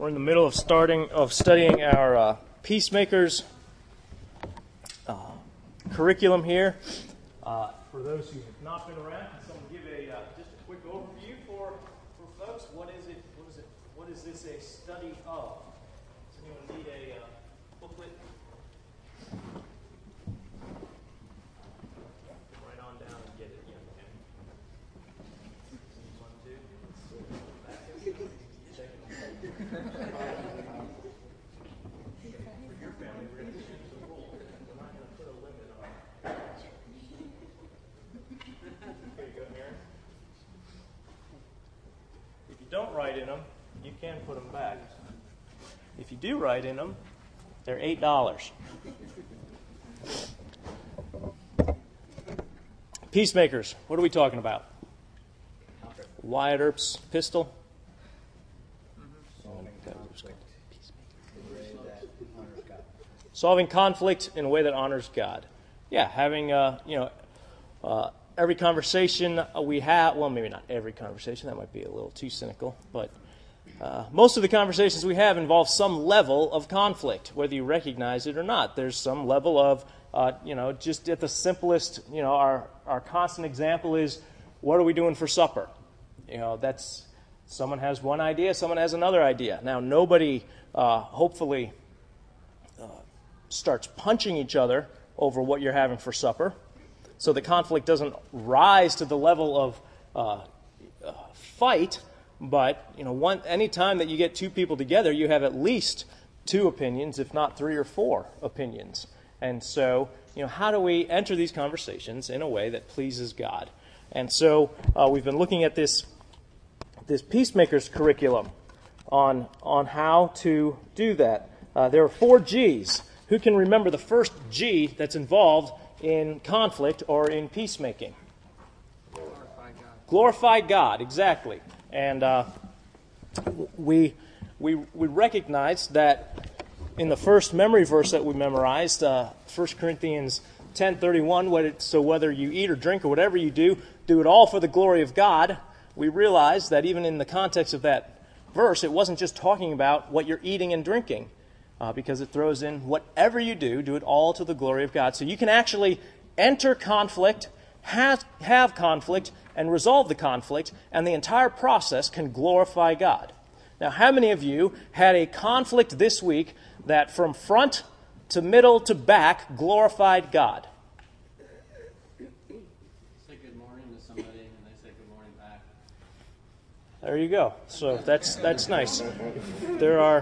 We're in the middle of studying our Peacemakers curriculum here. For those who have not been around, can someone give just a quick overview for folks? What is this a study of? Does anyone need a booklet? Write on down and get it. Yeah, okay. One, two. Back. Check it. For your family, we're going to change the rule. We're not going to put a limit on it. Here you go, Aaron. If you don't write in them, you can put them back. If you do write in them, they're $8. Peacemakers, what are we talking about? Wyatt Earp's pistol? Solving conflict in a way that honors God. Yeah, having, every conversation we have, well, maybe not every conversation, that might be a little too cynical, but most of the conversations we have involve some level of conflict, whether you recognize it or not. There's some level of, just at the simplest, our constant example is, what are we doing for supper? That's, someone has one idea, someone has another idea. Now, nobody, hopefully, starts punching each other over what you're having for supper, so the conflict doesn't rise to the level of fight. But any time that you get two people together, you have at least two opinions, if not three or four opinions. And so, how do we enter these conversations in a way that pleases God? And so, we've been looking at this Peacemakers curriculum on how to do that. There are 4 G's. Who can remember the first G that's involved in conflict or in peacemaking? Glorify God. Glorify God, exactly. And we recognize that in the first memory verse that we memorized, 1 Corinthians 10:31, so whether you eat or drink or whatever you do, do it all for the glory of God. We realize that even in the context of that verse, it wasn't just talking about what you're eating and drinking, because it throws in whatever you do it all to the glory of God. So you can actually enter conflict, have conflict, and resolve the conflict, and the entire process can glorify God. Now, how many of you had a conflict this week that from front to middle to back glorified God? Say good morning to somebody, and they say good morning back. There you go. So that's nice. There are,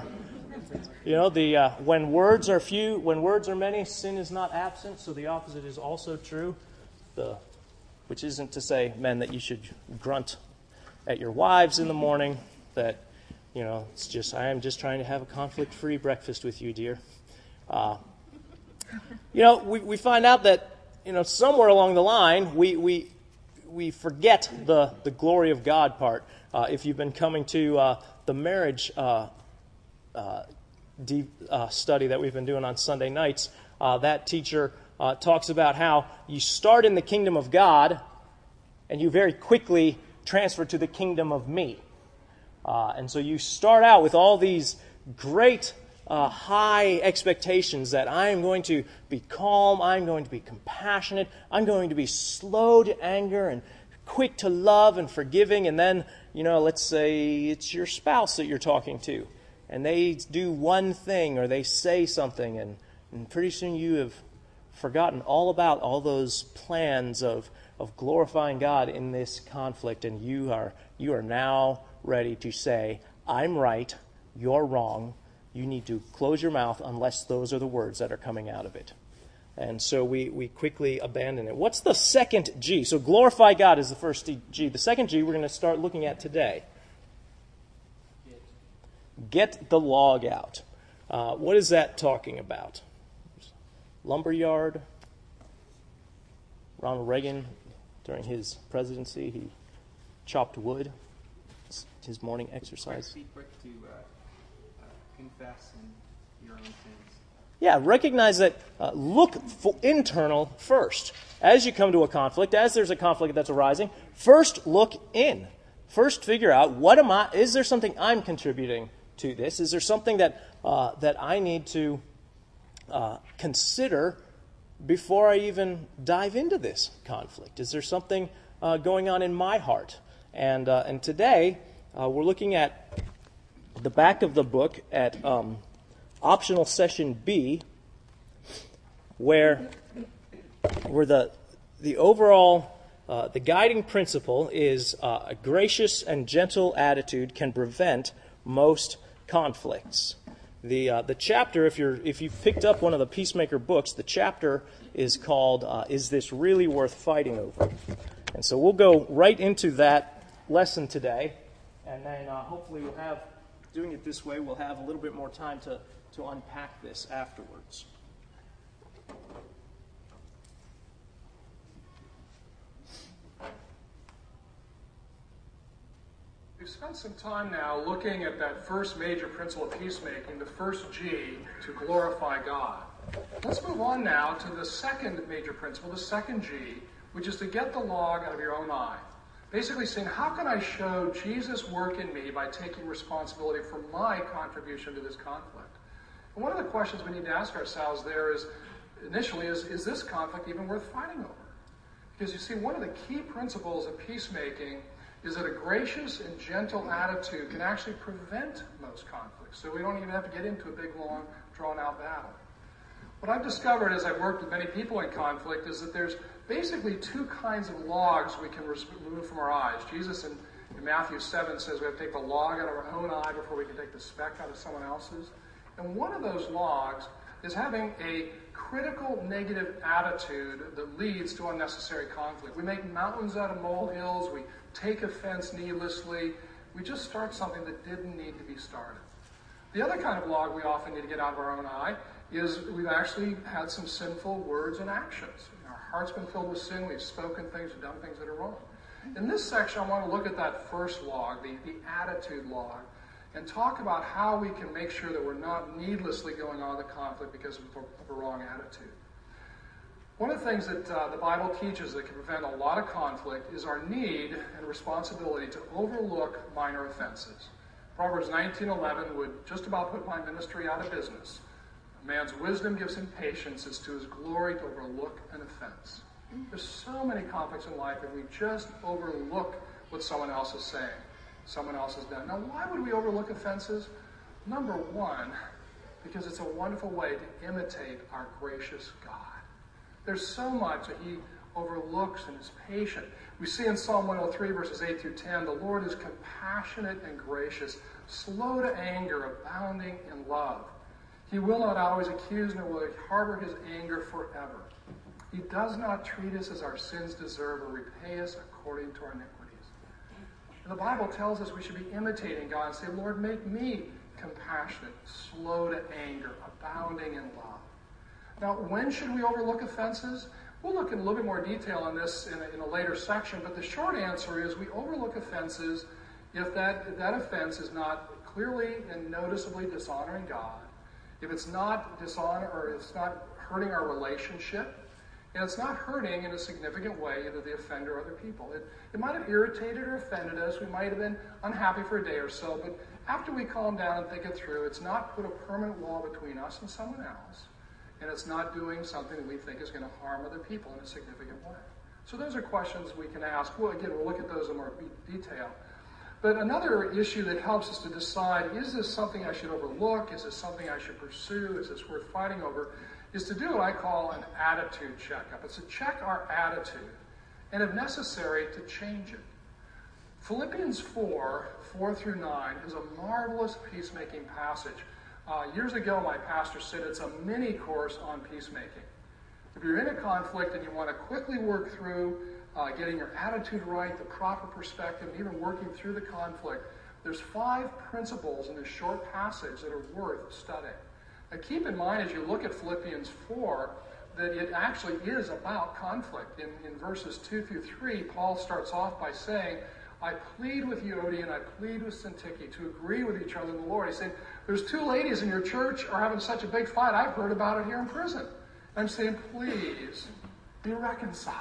when words are few, when words are many, sin is not absent. So the opposite is also true. Which isn't to say, men, that you should grunt at your wives in the morning. That, it's just, I am just trying to have a conflict-free breakfast with you, dear. We find out that, somewhere along the line, we forget the glory of God part. If you've been coming to the marriage study that we've been doing on Sunday nights, that teacher talks about how you start in the kingdom of God and you very quickly transfer to the kingdom of me. And so you start out with all these great high expectations that I am going to be calm, I'm going to be compassionate, I'm going to be slow to anger and quick to love and forgiving. And then, let's say it's your spouse that you're talking to, and they do one thing or they say something, and pretty soon you have forgotten all about all those plans of glorifying God in this conflict, and you are now ready to say, I'm right, you're wrong, you need to close your mouth unless those are the words that are coming out of it. And so we quickly abandon it. What's the second G? So glorify God is the first G. The second G we're going to start looking at today. Get the log out. What is that talking about? Lumberyard. Ronald Reagan, during his presidency, he chopped wood. It's his morning exercise. Be quick to confess your own sins. Yeah, recognize that. Look for internal first. As you come to a conflict, as there's a conflict that's arising, first look in. First figure out, is there something I'm contributing to this? Is there something that I need to consider before I even dive into this conflict? Is there something going on in my heart? And today we're looking at the back of the book at optional session B, where the overall the guiding principle is a gracious and gentle attitude can prevent most conflicts. The chapter, if you've picked up one of the Peacemaker books, the chapter is called "Is This Really Worth Fighting Over?" And so we'll go right into that lesson today, and then hopefully doing it this way, we'll have a little bit more time to unpack this afterwards. We've spent some time now looking at that first major principle of peacemaking, the first G, to glorify God. Let's move on now to the second major principle, the second G, which is to get the log out of your own eye. Basically saying, how can I show Jesus' work in me by taking responsibility for my contribution to this conflict? And one of the questions we need to ask ourselves there is this conflict even worth fighting over? Because you see, one of the key principles of peacemaking is that a gracious and gentle attitude can actually prevent most conflicts. So we don't even have to get into a big, long, drawn-out battle. What I've discovered as I've worked with many people in conflict is that there's basically two kinds of logs we can remove from our eyes. Jesus in Matthew 7 says we have to take the log out of our own eye before we can take the speck out of someone else's. And one of those logs is having a critical negative attitude that leads to unnecessary conflict. We make mountains out of molehills. We take offense needlessly. We just start something that didn't need to be started. The other kind of log we often need to get out of our own eye is we've actually had some sinful words and actions. Our heart's been filled with sin. We've spoken things and done things that are wrong. In this section, I want to look at that first log, the attitude log, and talk about how we can make sure that we're not needlessly going on the conflict because of a wrong attitude. One of the things that the Bible teaches that can prevent a lot of conflict is our need and responsibility to overlook minor offenses. Proverbs 19:11 would just about put my ministry out of business. A man's wisdom gives him patience. It's to his glory to overlook an offense. There's so many conflicts in life that we just overlook what someone else is saying, someone else has done. Now, why would we overlook offenses? Number one, because it's a wonderful way to imitate our gracious God. There's so much that he overlooks and is patient. We see in Psalm 103, verses 8 through 10, the Lord is compassionate and gracious, slow to anger, abounding in love. He will not always accuse, nor will he harbor his anger forever. He does not treat us as our sins deserve or repay us according to our iniquities. And the Bible tells us we should be imitating God and say, Lord, make me compassionate, slow to anger, abounding in love. Now, when should we overlook offenses? We'll look in a little bit more detail on this in a later section, but the short answer is we overlook offenses if that offense is not clearly and noticeably dishonoring God, if it's not dishonor or it's not hurting our relationship, and it's not hurting in a significant way either the offender or other people. It might have irritated or offended us. We might have been unhappy for a day or so, but after we calm down and think it through, it's not put a permanent wall between us and someone else. And it's not doing something that we think is going to harm other people in a significant way. So those are questions we can ask. Well, again, we'll look at those in more detail. But another issue that helps us to decide, is this something I should overlook? Is this something I should pursue? Is this worth fighting over? Is to do what I call an attitude checkup. It's to check our attitude, and if necessary, to change it. Philippians 4 through 9 is a marvelous peacemaking passage. Years ago, my pastor said it's a mini course on peacemaking. If you're in a conflict and you want to quickly work through getting your attitude right, the proper perspective, and even working through the conflict, there's 5 principles in this short passage that are worth studying. Now keep in mind as you look at Philippians 4 that it actually is about conflict. In verses 2 through 3, Paul starts off by saying, I plead with Euodia and I plead with Syntyche to agree with each other in the Lord. He said, there's 2 ladies in your church are having such a big fight. I've heard about it here in prison. I'm saying, please, be reconciled.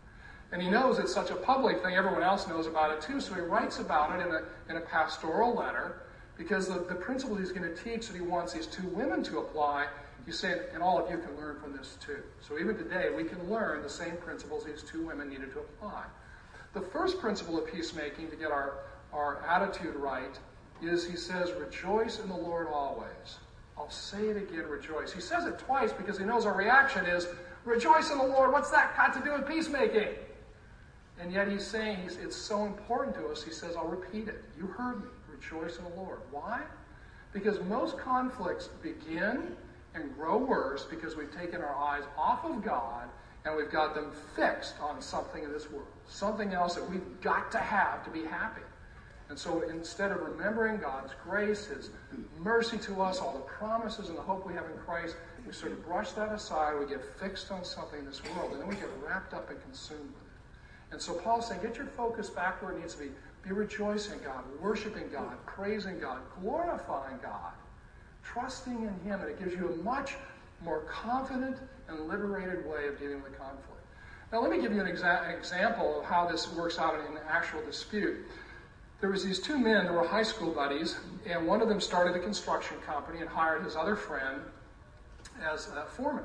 And he knows it's such a public thing. Everyone else knows about it too. So he writes about it in a pastoral letter. Because the principle he's going to teach that he wants these two women to apply, he said, and all of you can learn from this too. So even today, we can learn the same principles these two women needed to apply. The first principle of peacemaking, to get our attitude right, is he says, rejoice in the Lord always. I'll say it again, rejoice. He says it twice because he knows our reaction is, rejoice in the Lord. What's that got to do with peacemaking? And yet he's saying it's so important to us. He says, I'll repeat it. You heard me. Rejoice in the Lord. Why? Because most conflicts begin and grow worse because we've taken our eyes off of God and we've got them fixed on something in this world. Something else that we've got to have to be happy. And so instead of remembering God's grace, His mercy to us, all the promises and the hope we have in Christ, we sort of brush that aside. We get fixed on something in this world, and then we get wrapped up and consumed with it. And so Paul's saying, get your focus back where it needs to be. Be rejoicing God, worshiping God, praising God, glorifying God, trusting in Him, and it gives you a much more confident and liberated way of dealing with conflict. Now let me give you an example of how this works out in an actual dispute. There was these two men that were high school buddies, and one of them started a construction company and hired his other friend as a foreman.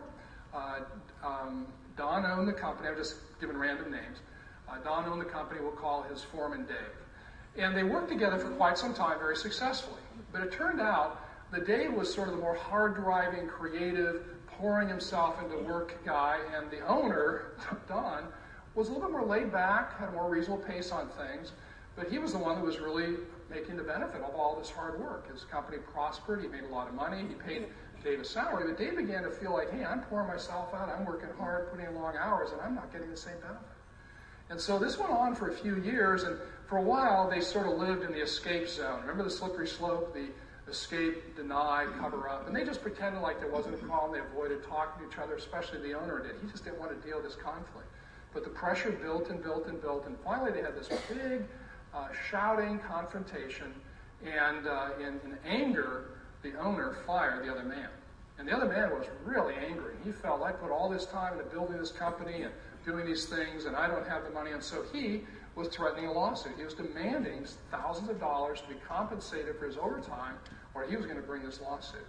Don owned the company. I'm just giving random names. Don owned the company. We'll call his foreman Dave. And they worked together for quite some time very successfully. But it turned out that Dave was sort of the more hard-driving, creative, pouring himself into work guy, and the owner, Don, was a little bit more laid back, had a more reasonable pace on things. But he was the one who was really making the benefit of all this hard work. His company prospered. He made a lot of money. He paid Dave a salary. But Dave began to feel like, hey, I'm pouring myself out. I'm working hard, putting in long hours, and I'm not getting the same benefit. And so this went on for a few years, and for a while they sort of lived in the escape zone. Remember the slippery slope, the escape, deny, cover up? And they just pretended like there wasn't a problem. They avoided talking to each other, especially the owner did. He just didn't want to deal with this conflict. But the pressure built and built and built, and finally they had this big shouting confrontation, and in anger, the owner fired the other man. And the other man was really angry. He felt, I put all this time into building this company and doing these things, and I don't have the money. And so he was threatening a lawsuit. He was demanding thousands of dollars to be compensated for his overtime, or he was going to bring this lawsuit.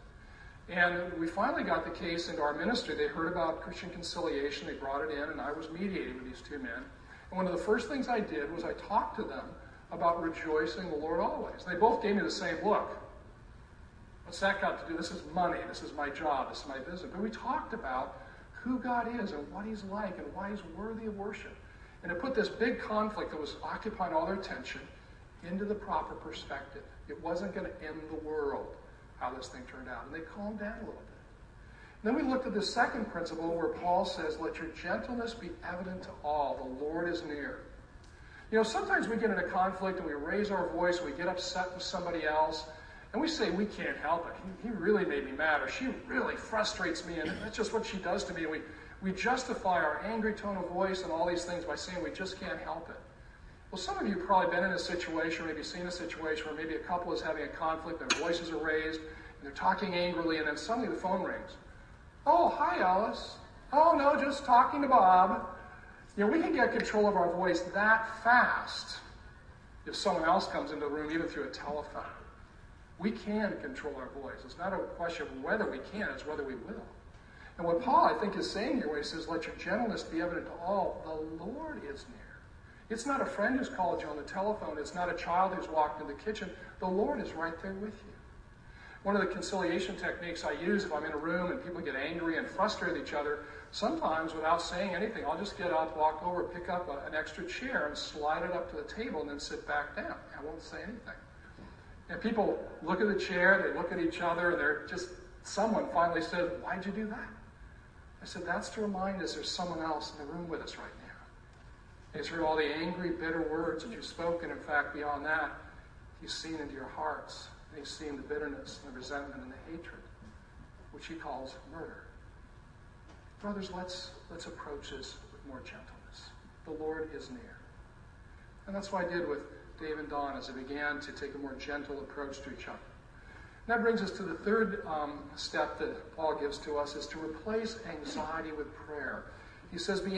And we finally got the case into our ministry. They heard about Christian conciliation. They brought it in, and I was mediating with these two men. And one of the first things I did was I talked to them about rejoicing the Lord always. They both gave me the same look. What's that got to do? This is money. This is my job. This is my business. But we talked about who God is and what He's like and why He's worthy of worship. And it put this big conflict that was occupying all their attention into the proper perspective. It wasn't going to end the world, how this thing turned out. And they calmed down a little bit. And then we looked at the second principle where Paul says, let your gentleness be evident to all. The Lord is near. You know, sometimes we get in a conflict and we raise our voice, we get upset with somebody else, and we say, we can't help it. He really made me mad, or she really frustrates me, and that's just what she does to me. We justify our angry tone of voice and all these things by saying we just can't help it. Well, some of you have probably been in a situation, or maybe seen a situation where maybe a couple is having a conflict, their voices are raised, and they're talking angrily, and then suddenly the phone rings. Oh, hi, Alice. Oh, no, just talking to Bob. You know, we can get control of our voice that fast if someone else comes into the room, even through a telephone. We can control our voice. It's not a question of whether we can, it's whether we will. And what Paul, I think, is saying here when he says, let your gentleness be evident to all, the Lord is near. It's not a friend who's called you on the telephone. It's not a child who's walked in the kitchen. The Lord is right there with you. One of the conciliation techniques I use if I'm in a room and people get angry and frustrate each other, sometimes without saying anything, I'll just get up, walk over, pick up an extra chair and slide it up to the table and then sit back down. I won't say anything. And people look at the chair, they look at each other, and they're just, someone finally said, why'd you do that? I said, that's to remind us there's someone else in the room with us right now. He's heard all the angry, bitter words that you've spoken. In fact, beyond that, He's seen into your hearts. And He's seen the bitterness and the resentment and the hatred, which He calls murder. Brothers, let's approach this with more gentleness. The Lord is near. And that's what I did with Dave and Don as they began to take a more gentle approach to each other. And that brings us to the third step that Paul gives to us, is to replace anxiety with prayer. He says, do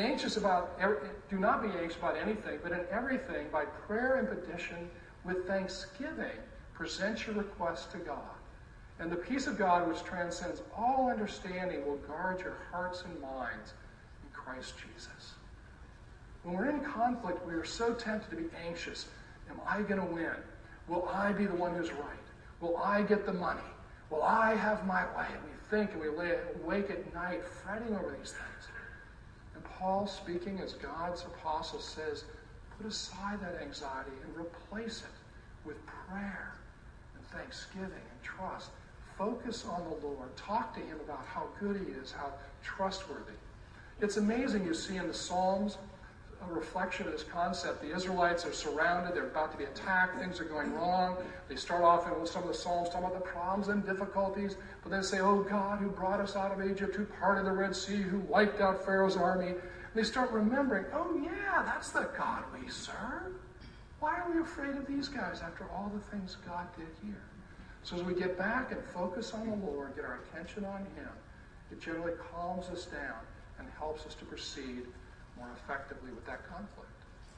not be anxious about anything, but in everything, by prayer and petition, with thanksgiving, Present your request to God. And the peace of God, which transcends all understanding, will guard your hearts and minds in Christ Jesus. When we're in conflict, we are so tempted to be anxious. Am I going to win? Will I be the one who's right? Will I get the money? Will I have my way? And we think and we lay awake at night fretting over these things. And Paul, speaking as God's apostle, says, put aside that anxiety and replace it with prayer and thanksgiving and trust. Focus on the Lord. Talk to him about how good he is, how trustworthy. It's amazing, you see in the Psalms a reflection of this concept. The Israelites are surrounded. They're about to be attacked. Things are going wrong. They start off in some of the Psalms talking about the problems and difficulties, but then say, oh God, who brought us out of Egypt, who parted the Red Sea, who wiped out Pharaoh's army. And they start remembering, oh yeah, that's the God we serve. Why are we afraid of these guys after all the things God did here? So as we get back and focus on the Lord, get our attention on him, it generally calms us down and helps us to proceed more effectively with that conflict.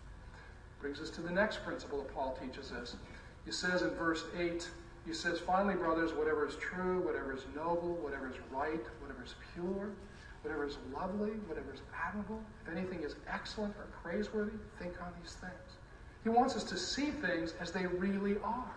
Brings us to the next principle that Paul teaches us. He says in verse 8, he says, finally, brothers, whatever is true, whatever is noble, whatever is right, whatever is pure, whatever is lovely, whatever is admirable, if anything is excellent or praiseworthy, think on these things. He wants us to see things as they really are.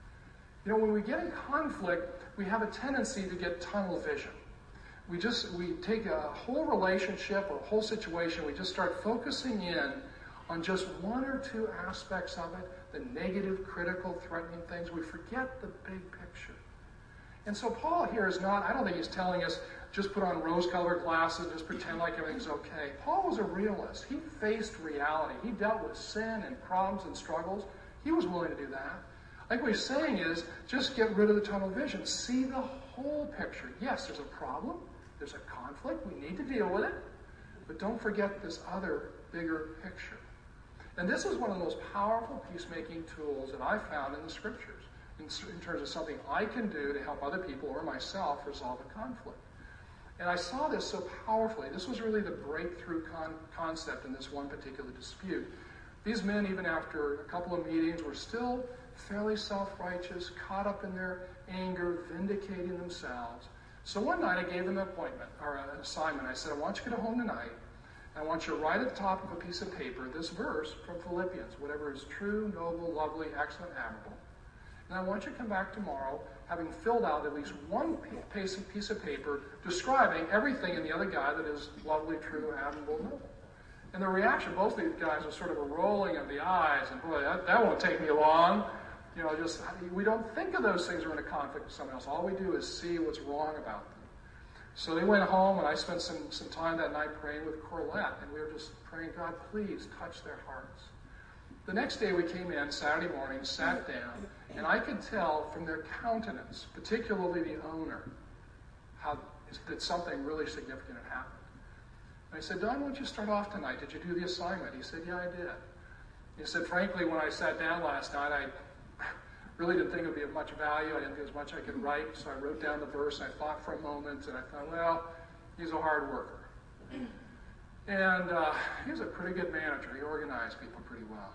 You know, when we get in conflict, we have a tendency to get tunnel vision. We take a whole relationship or a whole situation, we just start focusing in on just one or two aspects of it, the negative, critical, threatening things. We forget the big picture. And so Paul here is not, I don't think he's telling us, just put on rose-colored glasses, just pretend like everything's okay. Paul was a realist. He faced reality. He dealt with sin and problems and struggles. He was willing to do that. I think what he's saying is, just get rid of the tunnel vision. See the whole picture. Yes, there's a problem. There's a conflict. We need to deal with it. But don't forget this other, bigger picture. And this is one of the most powerful peacemaking tools that I've found in the Scriptures, in terms of something I can do to help other people or myself resolve a conflict. And I saw this so powerfully. This was really the breakthrough concept in this one particular dispute. These men, even after a couple of meetings, were still fairly self-righteous, caught up in their anger, vindicating themselves. So one night I gave them an appointment, or an assignment. I said, I want you to go home tonight, and I want you to write at the top of a piece of paper this verse from Philippians, whatever is true, noble, lovely, excellent, admirable. And I want you to come back tomorrow having filled out at least one piece of paper describing everything in the other guy that is lovely, true, admirable, noble. And the reaction, both of these guys, was sort of a rolling of the eyes, and boy, that won't take me long. You know, just, we don't think of those things when we're in a conflict with someone else. All we do is see what's wrong about them. So they went home, and I spent some time that night praying with Corlette, and we were just praying, God, please touch their hearts. The next day we came in, Saturday morning, sat down, and I could tell from their countenance, particularly the owner, that something really significant had happened. And I said, Don, why don't you start off tonight? Did you do the assignment? He said, yeah, I did. He said, frankly, when I sat down last night, I really didn't think it would be of much value. I didn't think as much I could write, so I wrote down the verse, and I thought for a moment, and I thought, well, he's a hard worker. And he was a pretty good manager. He organized people pretty well.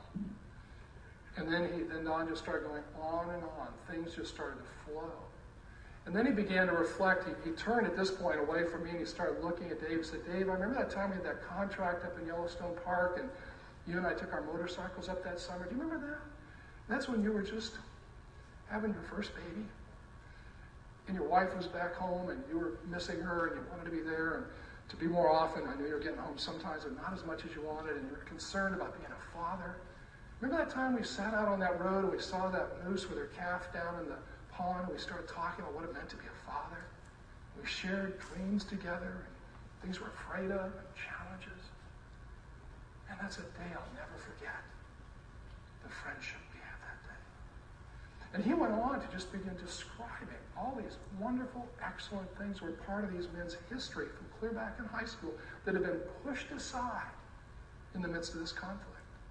And then Don just started going on and on. Things just started to flow. And then he began to reflect. He turned at this point away from me, and he started looking at Dave. He said, Dave, I remember that time we had that contract up in Yellowstone Park, and you and I took our motorcycles up that summer. Do you remember that? And that's when you were just having your first baby. And your wife was back home, and you were missing her, and you wanted to be there, and to be more often. I knew you were getting home sometimes, but not as much as you wanted, and you were concerned about being a father. Remember that time we sat out on that road, and we saw that moose with her calf down in the pond, and we started talking about what it meant to be a father? We shared dreams together, and things we're afraid of, and challenges. And that's a day I'll never forget, the friendship we had that day. And he went on to just begin describing all these wonderful, excellent things that were part of these men's history from clear back in high school that had been pushed aside in the midst of this conflict.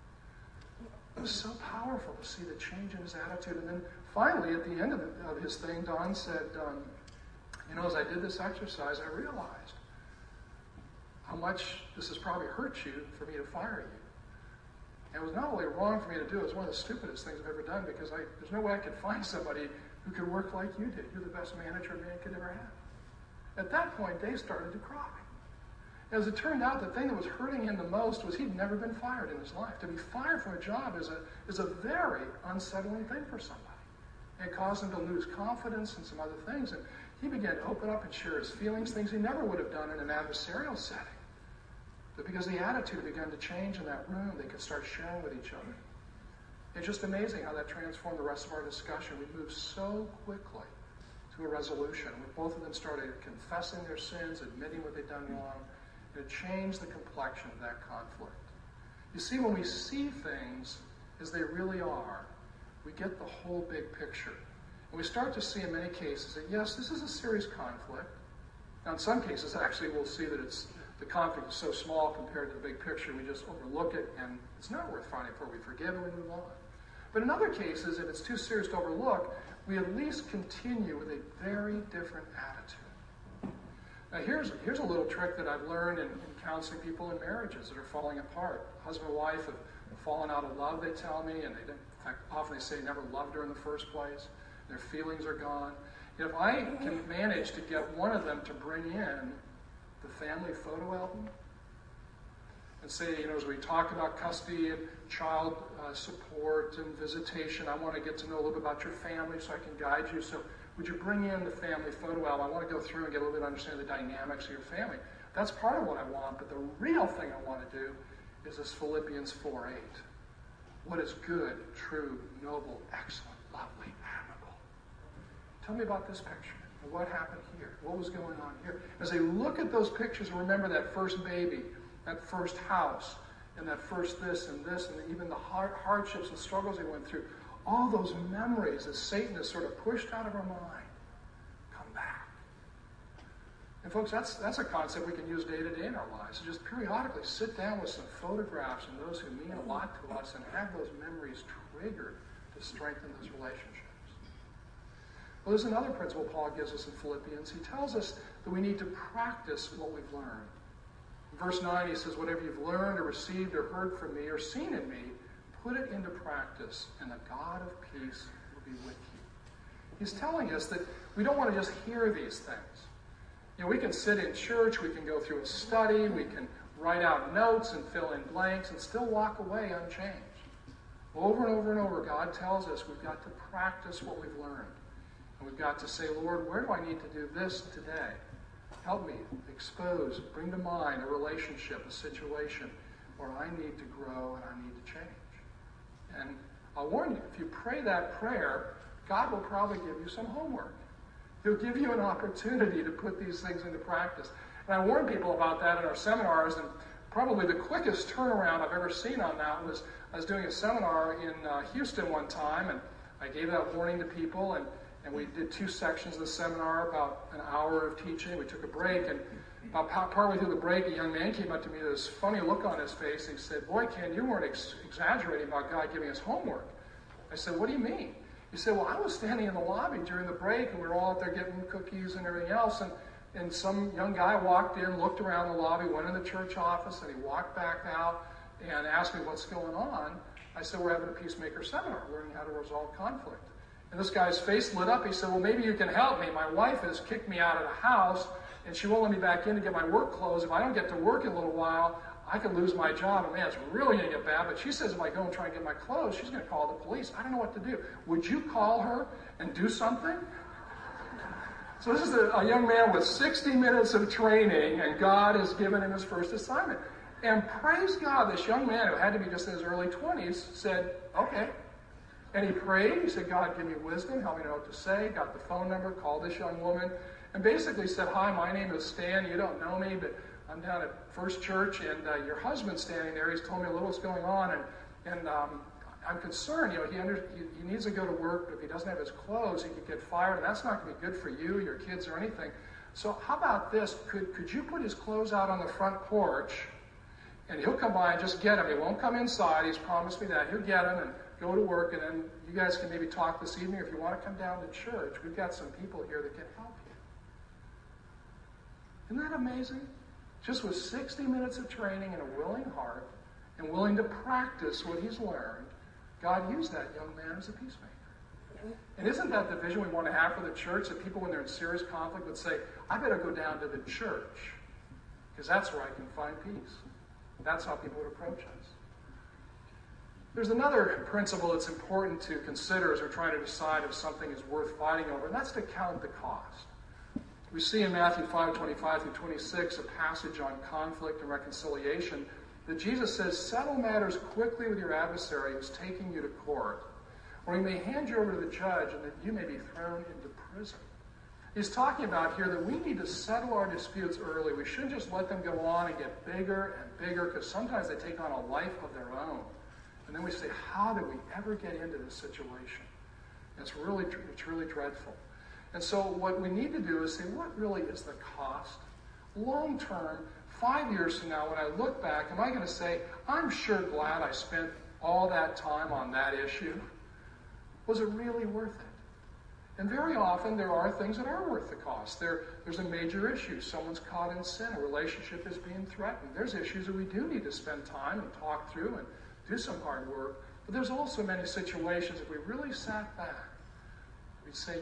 It was so powerful to see the change in his attitude. And then finally, at the end of his thing, Don said, as I did this exercise, I realized how much this has probably hurt you for me to fire And it was not only wrong for me to do, it was one of the stupidest things I've ever done because there's no way I could find somebody who could work like you did. You're the best manager a man could ever have. At that point, Dave started to cry. As it turned out, the thing that was hurting him the most was he'd never been fired in his life. To be fired from a job is a very unsettling thing for somebody. And it caused him to lose confidence and some other things. And he began to open up and share his feelings, things he never would have done in an adversarial setting. But because the attitude began to change in that room, they could start sharing with each other. It's just amazing how that transformed the rest of our discussion. We moved so quickly to a resolution. With both of them started confessing their sins, admitting what they'd done wrong, and it changed the complexion of that conflict. You see, when we see things as they really are, we get the whole big picture. And we start to see in many cases that, yes, this is a serious conflict. Now, in some cases, actually, we'll see that the conflict is so small compared to the big picture, we just overlook it, and it's not worth fighting for. We forgive and we move on. But in other cases, if it's too serious to overlook, we at least continue with a very different attitude. Now, here's a little trick that I've learned in counseling people in marriages that are falling apart. Husband and wife have fallen out of love, they tell me, and in fact, often they say they never loved her in the first place. Their feelings are gone. If I can manage to get one of them to bring in the family photo album and say, as we talk about custody and child support and visitation, I want to get to know a little bit about your family so I can guide you. So would you bring in the family photo album? I want to go through and get a little bit of understanding the dynamics of your family. That's part of what I want, but the real thing I want to do is this Philippians 4:8. What is good, true, noble, excellent, lovely, admirable. Tell me about this picture. What happened here? What was going on here? As they look at those pictures and remember that first baby, that first house, and that first this, and even the hardships and struggles they went through, all those memories that Satan has sort of pushed out of our mind come back. And folks, that's a concept we can use day to day in our lives. So just periodically sit down with some photographs and those who mean a lot to us and have those memories triggered to strengthen those relationships. Well, there's another principle Paul gives us in Philippians. He tells us that we need to practice what we've learned. In verse 9, he says, whatever you've learned or received or heard from me or seen in me, put it into practice, and the God of peace will be with you. He's telling us that we don't want to just hear these things. We can sit in church, we can go through a study, we can write out notes and fill in blanks and still walk away unchanged. Over and over and over, God tells us we've got to practice what we've learned. And we've got to say, Lord, where do I need to do this today? Help me expose, bring to mind a relationship, a situation where I need to grow and I need to change. And I'll warn you, if you pray that prayer, God will probably give you some homework. He'll give you an opportunity to put these things into practice. And I warn people about that in our seminars, and probably the quickest turnaround I've ever seen on that was I was doing a seminar in Houston one time, and I gave that warning to people, and we did 2 sections of the seminar, about an hour of teaching. We took a break, and about partway through the break, a young man came up to me with this funny look on his face. He said, boy, Ken, you weren't exaggerating about God giving us homework. I said, what do you mean? He said, well, I was standing in the lobby during the break, and we were all out there getting cookies and everything else, and some young guy walked in, looked around the lobby, went in the church office, and he walked back out and asked me what's going on. I said, we're having a peacemaker seminar, learning how to resolve conflict. And this guy's face lit up. He said, well, maybe you can help me. My wife has kicked me out of the house, and she won't let me back in to get my work clothes. If I don't get to work in a little while, I could lose my job. And man, it's really going to get bad. But she says if I go and try and get my clothes, she's going to call the police. I don't know what to do. Would you call her and do something? So this is a young man with 60 minutes of training, and God has given him his first assignment. And praise God, this young man, who had to be just in his early 20s, said, okay. And he prayed. He said, God, give me wisdom. Help me know what to say. Got the phone number, called this young woman, and basically said, hi, my name is Stan. You don't know me, but I'm down at First Church, and your husband's standing there. He's told me a little what's going on, and I'm concerned. He needs to go to work, but if he doesn't have his clothes, he could get fired, and that's not going to be good for you, your kids, or anything. So how about this? Could you put his clothes out on the front porch, and he'll come by and just get them. He won't come inside. He's promised me that. He'll get them and go to work, and then you guys can maybe talk this evening. If you want to come down to church, we've got some people here that can help you. Isn't that amazing? Just with 60 minutes of training and a willing heart, and willing to practice what he's learned, God used that young man as a peacemaker. And isn't that the vision we want to have for the church? That people, when they're in serious conflict, would say, I better go down to the church, because that's where I can find peace. That's how people would approach us. There's another principle that's important to consider as we're trying to decide if something is worth fighting over, and that's to count the cost. We see in Matthew 5:25 through 26 a passage on conflict and reconciliation that Jesus says, settle matters quickly with your adversary who's taking you to court, or he may hand you over to the judge and that you may be thrown into prison. He's talking about here that we need to settle our disputes early. We shouldn't just let them go on and get bigger and bigger, because sometimes they take on a life of their own. And then we say, how did we ever get into this situation? It's really dreadful. And so what we need to do is say, what really is the cost? Long term, 5 years from now, when I look back, am I going to say, I'm sure glad I spent all that time on that issue? Was it really worth it? And very often there are things that are worth the cost. There's a major issue. Someone's caught in sin. A relationship is being threatened. There's issues that we do need to spend time and talk through and do some hard work. But there's also many situations, if we really sat back, we'd say,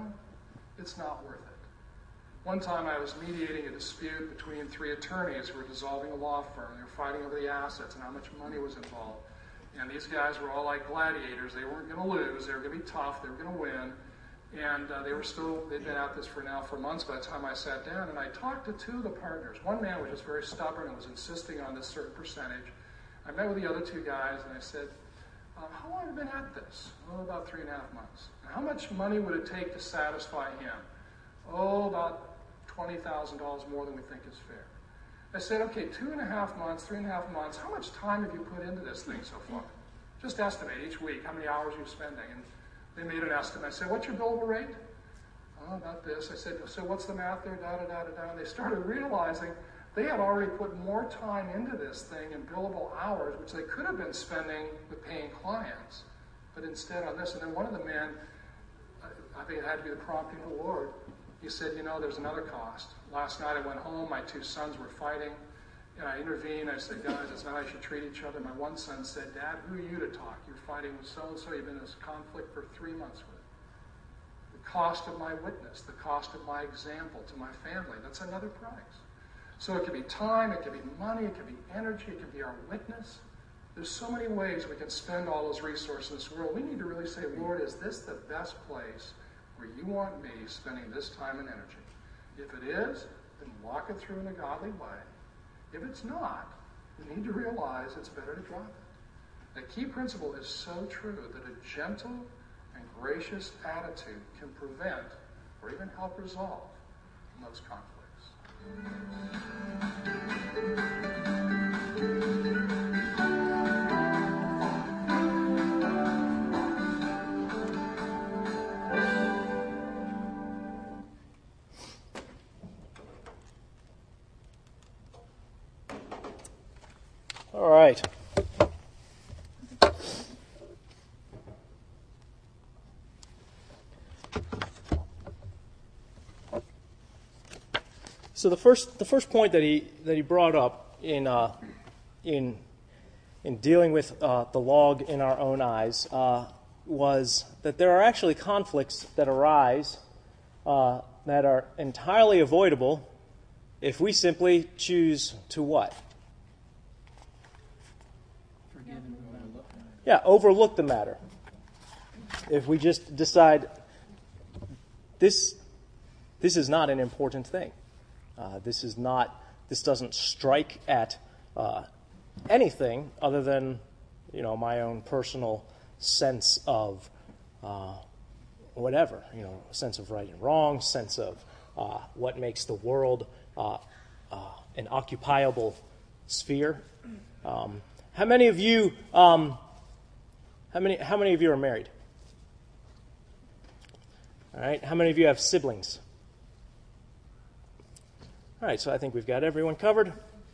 it's not worth it. One time I was mediating a dispute between 3 attorneys who were dissolving a law firm. They were fighting over the assets and how much money was involved. And these guys were all like gladiators. They weren't going to lose. They were going to be tough. They were going to win. And they'd been at this for months by the time I sat down. And I talked to 2 of the partners. One man was just very stubborn and was insisting on this certain percentage. I met with the other 2 guys and I said, how long have you been at this? Oh, about 3.5 months. How much money would it take to satisfy him? Oh, about $20,000 more than we think is fair. I said, okay, 2.5 months, 3.5 months, how much time have you put into this thing so far? Just estimate each week how many hours you're spending. And they made an estimate. I said, what's your billable rate? Oh, about this. I said, so what's the math there? And they started realizing they had already put more time into this thing in billable hours, which they could have been spending with paying clients, but instead on this. And then one of the men, I think it had to be the prompting of the Lord, he said, there's another cost. Last night I went home, my 2 sons were fighting, and I intervened. I said, guys, it's not how you should treat each other. My one son said, Dad, who are you to talk? You're fighting with so-and-so. You've been in this conflict for 3 months with. The cost of my witness, the cost of my example to my family, that's another price. So it could be time, it could be money, it could be energy, it could be our witness. There's so many ways we can spend all those resources in this world. We need to really say, Lord, is this the best place where you want me spending this time and energy? If it is, then walk it through in a godly way. If it's not, we need to realize it's better to drop it. The key principle is so true that a gentle and gracious attitude can prevent or even help resolve those conflicts. All right. So the first point that he brought up in dealing with the log in our own eyes was that there are actually conflicts that arise that are entirely avoidable if we simply choose to what? Overlook the matter. If we just decide this is not an important thing. This doesn't strike at anything other than, my own personal sense of whatever, sense of right and wrong, sense of what makes the world an occupiable sphere. How many of you are married? All right. How many of you have siblings? All right, so I think we've got everyone covered.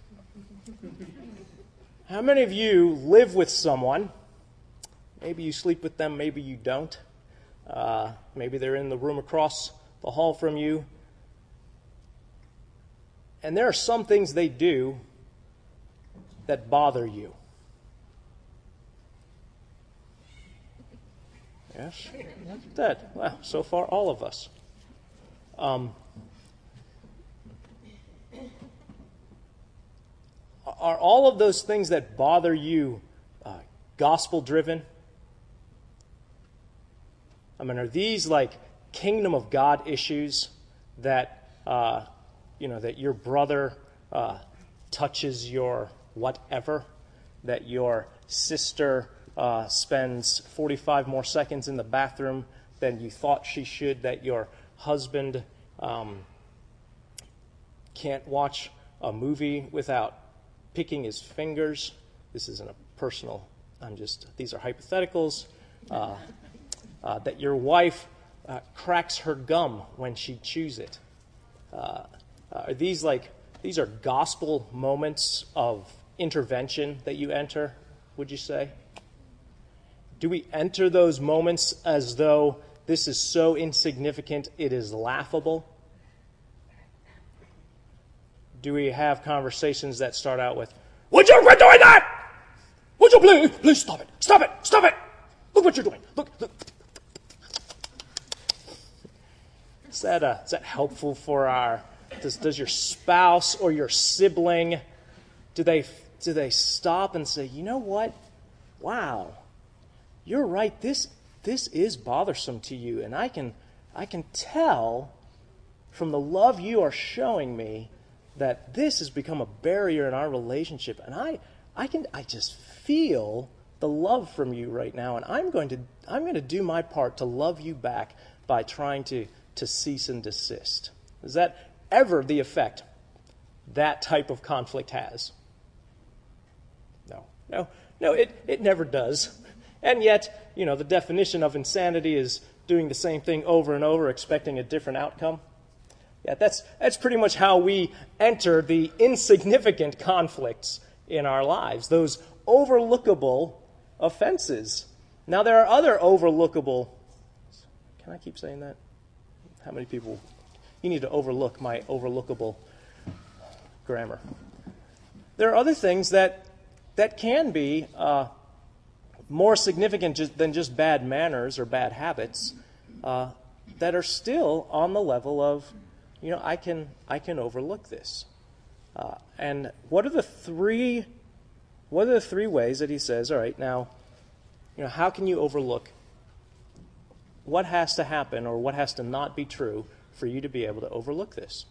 How many of you live with someone? Maybe you sleep with them, maybe you don't. Maybe they're in the room across the hall from you. And there are some things they do that bother you. Yes. Dead. Wow, so far all of us. Are all of those things that bother you gospel-driven? I mean, are these like kingdom of God issues that that your brother touches your whatever, that your sister spends 45 more seconds in the bathroom than you thought she should, that your husband can't watch a movie without picking his fingers? This isn't a personal, these are hypotheticals. That your wife cracks her gum when she chews it. Are these are gospel moments of intervention that you enter, would you say? Do we enter those moments as though this is so insignificant it is laughable? Do we have conversations that start out with, "Would you quit doing that? Would you please stop it, stop it, stop it. Look what you're doing, look. Is that helpful for does your spouse or your sibling, do they stop and say, you know what? Wow, you're right, this is bothersome to you, and I can tell from the love you are showing me that this has become a barrier in our relationship, and I just feel the love from you right now, and I'm going to do my part to love you back by trying to cease and desist." Is that ever the effect that type of conflict has? No, it never does. And yet, the definition of insanity is doing the same thing over and over, expecting a different outcome. Yeah, that's pretty much how we enter the insignificant conflicts in our lives, those overlookable offenses. Now, there are other overlookable... Can I keep saying that? How many people... You need to overlook my overlookable grammar. There are other things that can be more significant than just bad manners or bad habits that are still on the level of, I can overlook this. And what are the three ways that he says, all right, now, how can you overlook? What has to happen or what has to not be true for you to be able to overlook this?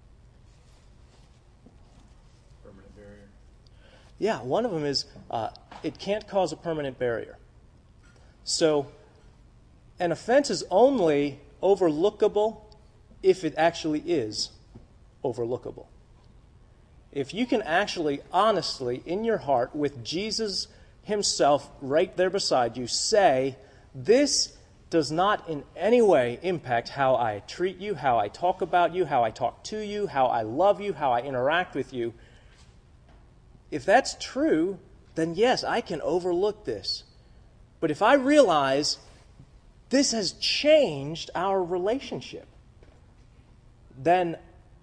Permanent barrier. Yeah, one of them is it can't cause a permanent barrier. So an offense is only overlookable if it actually is overlookable. If you can actually, honestly, in your heart, with Jesus himself right there beside you, say, this does not in any way impact how I treat you, how I talk about you, how I talk to you, how I love you, how I interact with you. If that's true, then yes, I can overlook this. But if I realize this has changed our relationship, then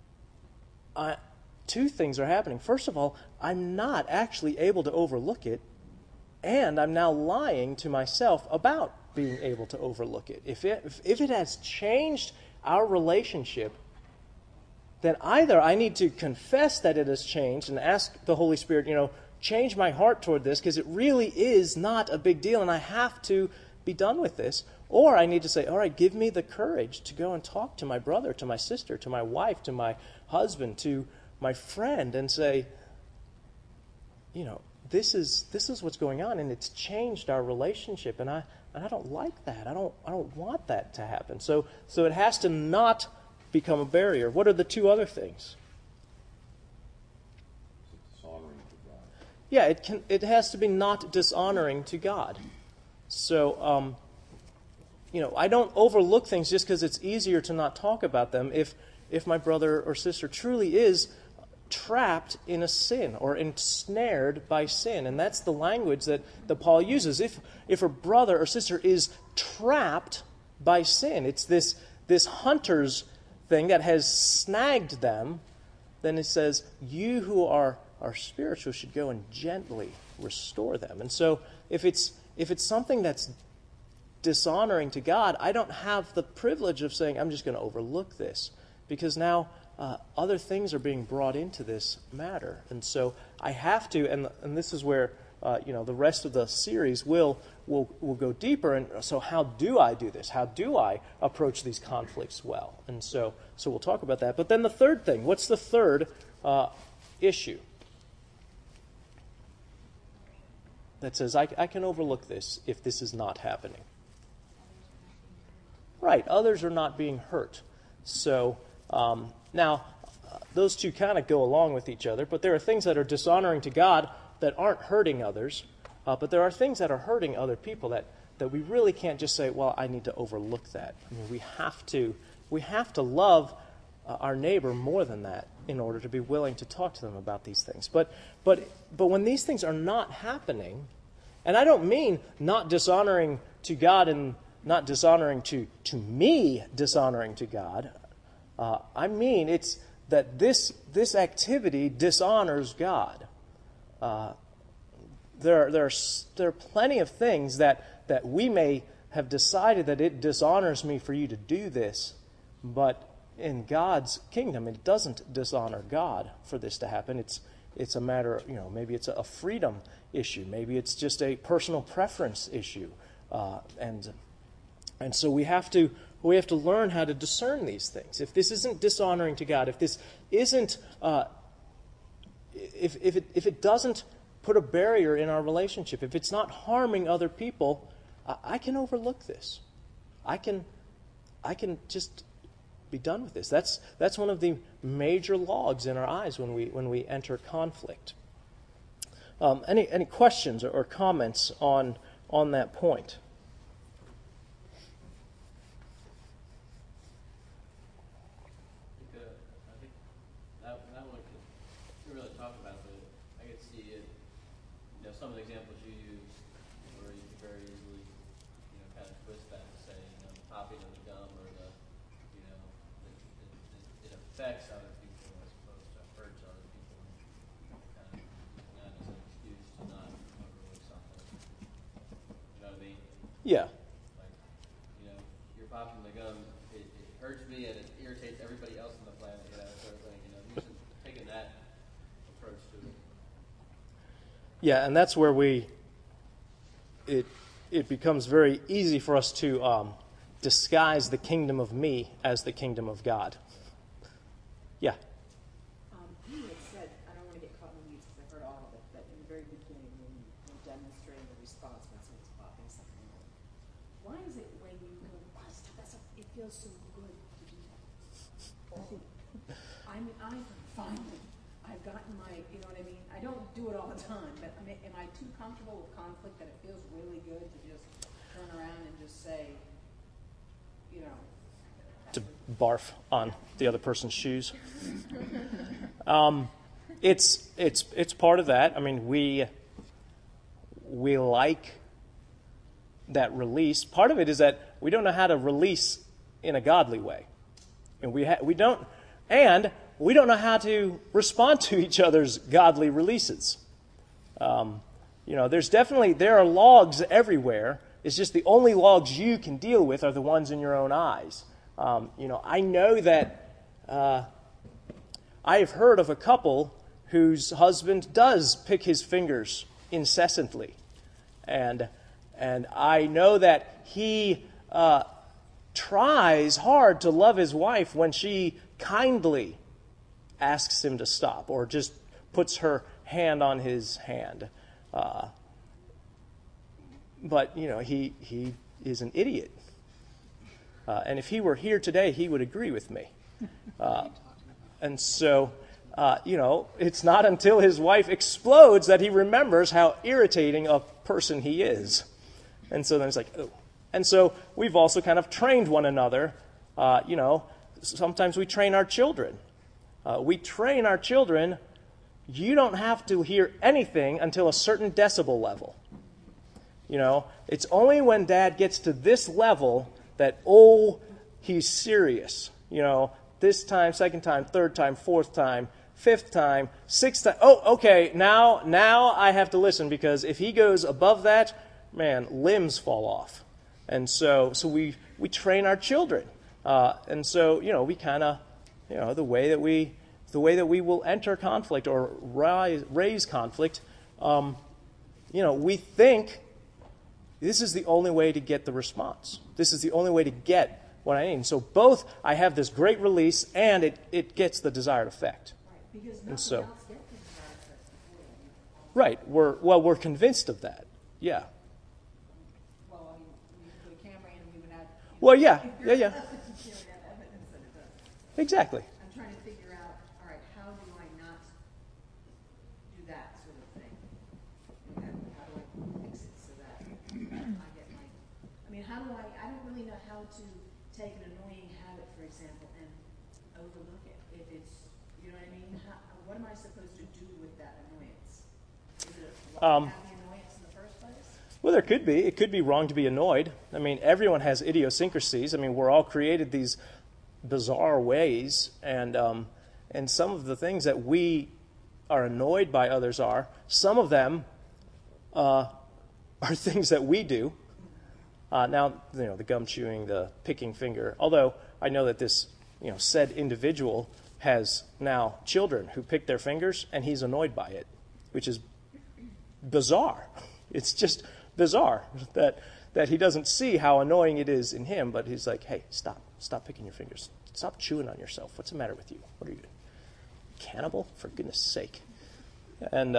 two things are happening. First of all, I'm not actually able to overlook it, and I'm now lying to myself about being able to overlook it. If it has changed our relationship, then either I need to confess that it has changed and ask the Holy Spirit, change my heart toward this, because it really is not a big deal and I have to be done with this. Or I need to say, all right, give me the courage to go and talk to my brother, to my sister, to my wife, to my husband, to my friend, and say, this is what's going on, and it's changed our relationship, and I don't like that. I don't want that to happen. So it has to not become a barrier. What are the two other things? Dishonoring to God. Yeah, it has to be not dishonoring to God. So I don't overlook things just because it's easier to not talk about them. If my brother or sister truly is trapped in a sin or ensnared by sin, and that's the language that Paul uses. If a brother or sister is trapped by sin, it's this hunter's thing that has snagged them, then it says, you who are spiritual should go and gently restore them. And so if it's something that's dishonoring to God, I don't have the privilege of saying, I'm just going to overlook this, because now other things are being brought into this matter. And so I have to, and this is where the rest of the series will go deeper. And so how do I do this? How do I approach these conflicts well? And so we'll talk about that. But then the third thing, what's the third issue that says I can overlook this if this is not happening? Right, others are not being hurt. So now, those two kind of go along with each other, but there are things that are dishonoring to God that aren't hurting others, but there are things that are hurting other people that we really can't just say, well, I need to overlook that. I mean, we have to love our neighbor more than that in order to be willing to talk to them about these things. But when these things are not happening, and I don't mean not dishonoring to God and not dishonoring to me, dishonoring to God. I mean it's that this activity dishonors God. There are plenty of things that we may have decided that it dishonors me for you to do this, but in God's kingdom, it doesn't dishonor God for this to happen. It's a matter of, maybe it's a freedom issue. Maybe it's just a personal preference issue. And so we have to learn how to discern these things. If this isn't dishonoring to God, if this isn't, if it doesn't put a barrier in our relationship, if it's not harming other people, I can overlook this. I can just be done with this. That's one of the major logs in our eyes when we enter conflict. Any questions or comments on that point? Some of the examples you use where you can very easily, kind of twist that and say, popping of the gum or it affects other people as opposed to hurts other people, and kind of using that as an excuse to not overlook something. You know what I mean? Yeah. Like, you're popping the gum, it hurts me and it irritates everybody else on the planet, sort of thing. Using taking that approach to it. Yeah, and that's where it becomes very easy for us to disguise the kingdom of me as the kingdom of God. Yeah. You had said, I don't want to get caught in the weeds because I heard all of it, but in the very beginning when you demonstrating the response when someone's popping something, why is it when you go, wow, stop that stuff, it feels so good to do that? I'm finally, I've gotten my, you know what I mean? I don't do it all the time, but am I too comfortable with conflict that it feels really good to just turn around and just say, to barf on the other person's shoes? It's part of that. I mean, we like that release. Part of it is that we don't know how to release in a godly way, and we don't know how to respond to each other's godly releases. There are logs everywhere. It's just the only logs you can deal with are the ones in your own eyes. I know that I have heard of a couple whose husband does pick his fingers incessantly, and I know that he tries hard to love his wife when she kindly asks him to stop or just puts her hand on his hand. But he is an idiot. And if he were here today, he would agree with me. And so, it's not until his wife explodes that he remembers how irritating a person he is. And so then it's like, oh. And so we've also kind of trained one another. Sometimes we train our children. We train our children, you don't have to hear anything until a certain decibel level. It's only when Dad gets to this level that, he's serious. This time, second time, third time, fourth time, fifth time, sixth time. Oh, okay, now I have to listen, because if he goes above that, man, limbs fall off. And so we train our children. And so, we kind of, the way that we will enter conflict or raise conflict, we think this is the only way to get the response. This is the only way to get what I need. And so both I have this great release and it gets the desired effect. Right, because And so- nothing else gets the desired effect before. Right. We're convinced of that. Yeah. Well, you put a camera in and we would have. Well, yeah. You would Yeah. have evidence that it does. Exactly. I'm trying to figure out, all right, how do I not do that sort of thing? And how do I fix it so that I get my, how do I don't really know how to take an annoying habit, for example, and overlook it. If it's, you know what I mean? What am I supposed to do with that annoyance? Is it wrong to have the annoyance in the first place? Well, there could be. It could be wrong to be annoyed. Everyone has idiosyncrasies. We're all created these bizarre ways, and some of the things that we are annoyed by others some of them are things that we do. Now, the gum chewing, the picking finger, although I know that this, said individual has now children who pick their fingers, and he's annoyed by it, which is bizarre. It's just bizarre that he doesn't see how annoying it is in him, but he's like, hey, stop picking your fingers. Stop chewing on yourself. What's the matter with you? What are you, cannibal? For goodness sake. And,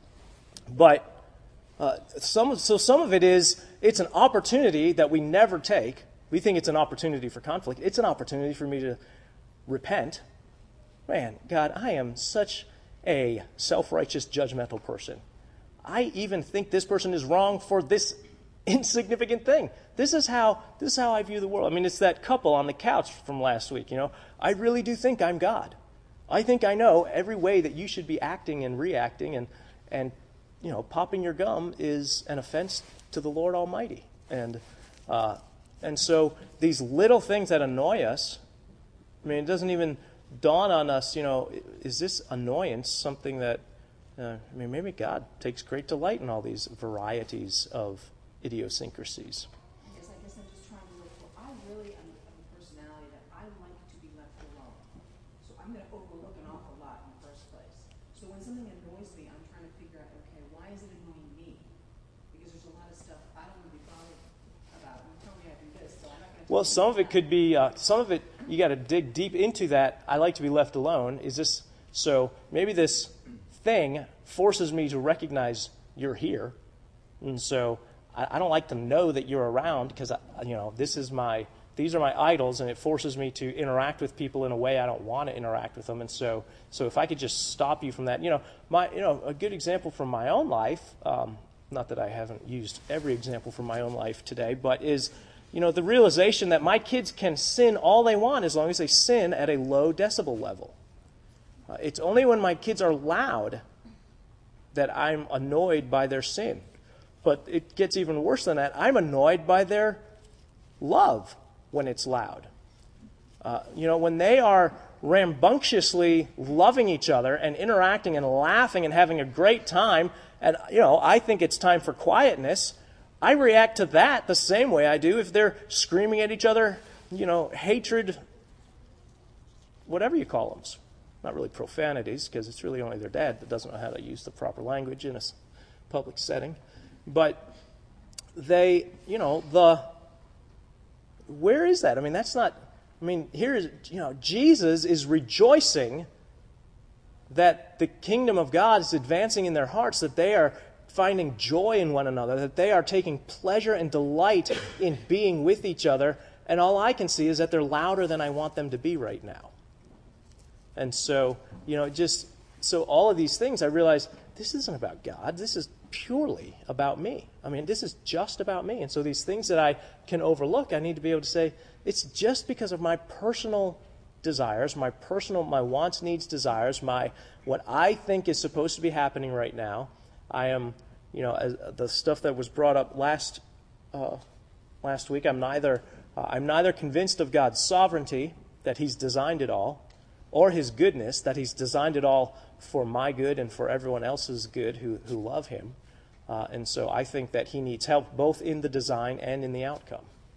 some of it is, it's an opportunity that we never take. We think it's an opportunity for conflict. It's an opportunity for me to repent. Man, God, I am such a self-righteous, judgmental person. I even think this person is wrong for this insignificant thing. This is how I view the world. It's that couple on the couch from last week. I really do think I'm God. I think I know every way that you should be acting and reacting, and popping your gum is an offense to the Lord Almighty. And so these little things that annoy us, it doesn't even dawn on us, is this annoyance something that, maybe God takes great delight in all these varieties of idiosyncrasies. I guess I'm just trying to look for, I really am a personality that I like to be left alone. So I'm going to overlook an awful lot in the first place. So when something annoys me, I'm trying to figure out, okay, why is it annoying me? Because there's a lot of stuff I don't really bother about. You tell me I do this, so I'm not going to. Well, some of it could be, some of it, you got to dig deep into that. I like to be left alone. So maybe this thing forces me to recognize you're here. And so I don't like to know that you're around because, these are my idols, and it forces me to interact with people in a way I don't want to interact with them. And so if I could just stop you from that, a good example from my own life, not that I haven't used every example from my own life today, but is, the realization that my kids can sin all they want as long as they sin at a low decibel level. It's only when my kids are loud that I'm annoyed by their sin. But it gets even worse than that. I'm annoyed by their love when it's loud. When they are rambunctiously loving each other and interacting and laughing and having a great time, and, I think it's time for quietness, I react to that the same way I do if they're screaming at each other, hatred, whatever you call them. Not really profanities, because it's really only their dad that doesn't know how to use the proper language in a public setting. But they, where is that? That's not, here is, Jesus is rejoicing that the kingdom of God is advancing in their hearts, that they are finding joy in one another, that they are taking pleasure and delight in being with each other, and all I can see is that they're louder than I want them to be right now. And so, so all of these things, I realize this isn't about God. This is purely about me. This is just about me. And so these things that I can overlook, I need to be able to say, it's just because of my personal desires, my wants, needs, desires, what I think is supposed to be happening right now. I am, the stuff that was brought up last week, I'm neither convinced of God's sovereignty, that He's designed it all, or His goodness, that He's designed it all for my good and for everyone else's good who love Him. And so I think that He needs help both in the design and in the outcome.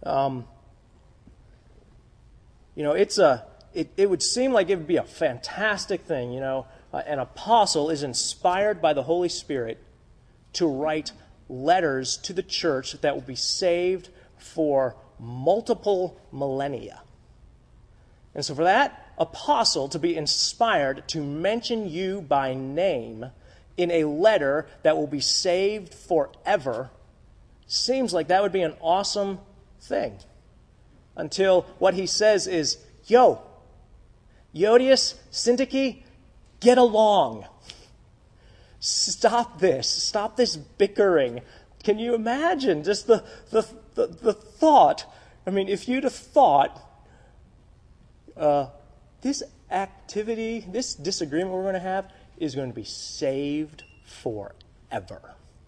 It would seem like it would be a fantastic thing. An apostle is inspired by the Holy Spirit to write letters to the church that will be saved for multiple millennia. And so for that apostle to be inspired to mention you by name in a letter that will be saved forever seems like that would be an awesome thing. Until what he says is, Yo, Euodias, Syntyche, get along. Stop this bickering. Can you imagine just the thought? I mean, if you'd have thought this activity, this disagreement we're going to have is going to be saved forever.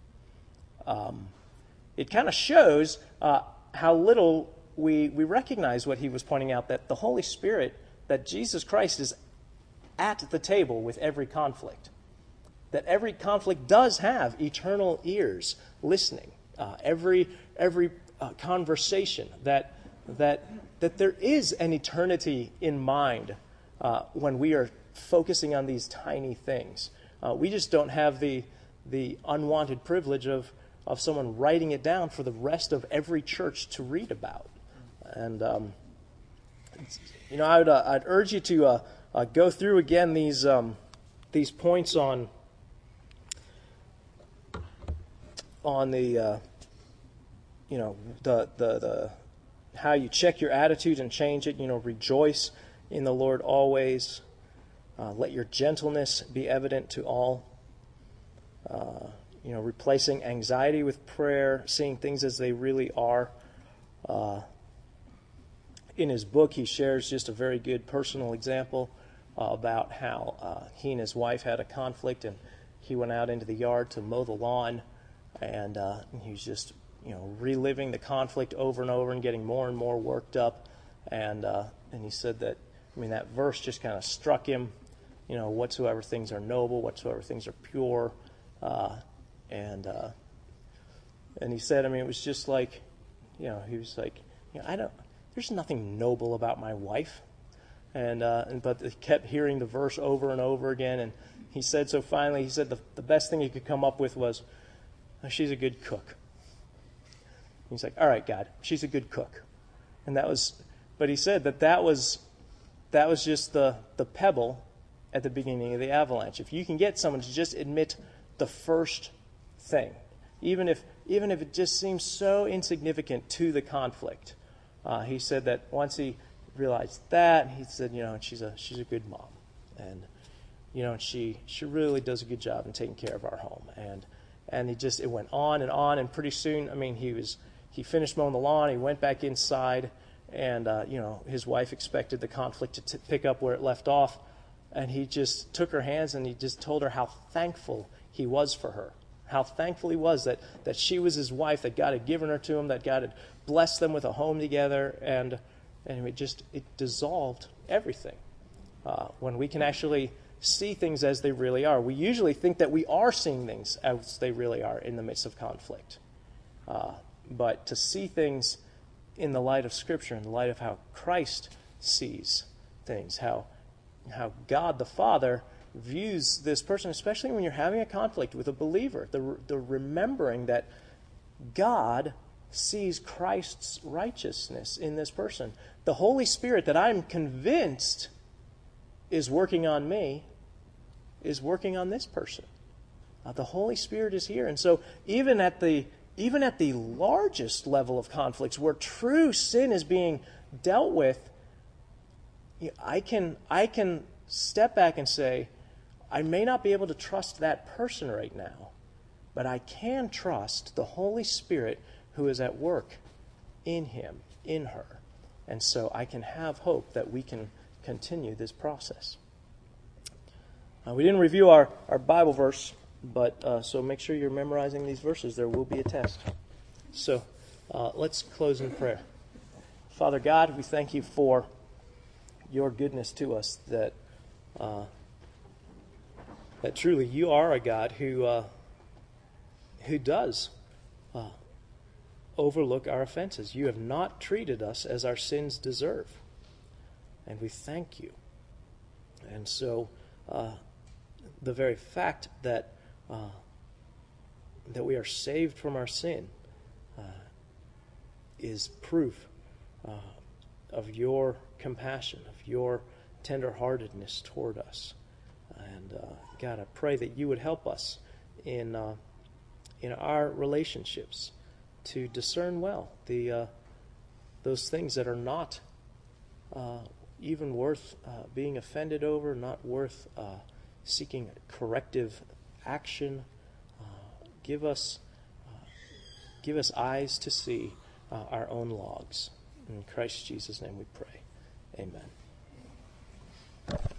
It kind of shows how little we recognize what he was pointing out, that the Holy Spirit, that Jesus Christ is at the table with every conflict. That every conflict does have eternal ears listening. Every conversation, that there is an eternity in mind when we are focusing on these tiny things. We just don't have the unwanted privilege of someone writing it down for the rest of every church to read about. And I'd urge you to go through again these points on the the how you check your attitude and change it. Rejoice in the Lord always. Let your gentleness be evident to all. Replacing anxiety with prayer, seeing things as they really are. In his book, he shares just a very good personal example about how he and his wife had a conflict, and he went out into the yard to mow the lawn, and he was just reliving the conflict over and over and getting more and more worked up. And he said that, that verse just kind of struck him. Whatsoever things are noble, whatsoever things are pure, and he said, it was just like, he was like, there's nothing noble about my wife. But he kept hearing the verse over and over again. And he said, so finally, he said the best thing he could come up with was, she's a good cook. He's like, all right, God, she's a good cook. But he said that was just the pebble at the beginning of the avalanche. If you can get someone to just admit the first thing, even if it just seems so insignificant to the conflict, he said that once he realized that, he said, she's a good mom, and she really does a good job in taking care of our home, and it went on, and pretty soon, he finished mowing the lawn, he went back inside, and his wife expected the conflict to pick up where it left off, and he just took her hands and he just told her how thankful he was for her. How thankful he was that she was his wife, that God had given her to him, that God had blessed them with a home together, and it dissolved everything. When we can actually see things as they really are. We usually think that we are seeing things as they really are in the midst of conflict. But to see things in the light of Scripture, in the light of how Christ sees things, how God the Father views this person, especially when you're having a conflict with a believer, the remembering that God sees Christ's righteousness in this person. The Holy Spirit that I'm convinced is working on me is working on this person. The Holy Spirit is here. And so even at the largest level of conflicts where true sin is being dealt with, I can step back and say, I may not be able to trust that person right now, but I can trust the Holy Spirit who is at work in him, in her. And so I can have hope that we can continue this process. We didn't review our Bible verse, but so make sure you're memorizing these verses. There will be a test. So let's close in prayer. Father God, we thank you for your goodness to us, that truly you are a God who does overlook our offenses. You have not treated us as our sins deserve. And we thank you. And so the very fact that we are saved from our sin is proof of your compassion, of your tenderheartedness toward us. And God, I pray that you would help us in our relationships to discern well those things that are not even worth being offended over, not worth seeking corrective action. Give us eyes to see our own logs. In Christ Jesus' name we pray. Amen.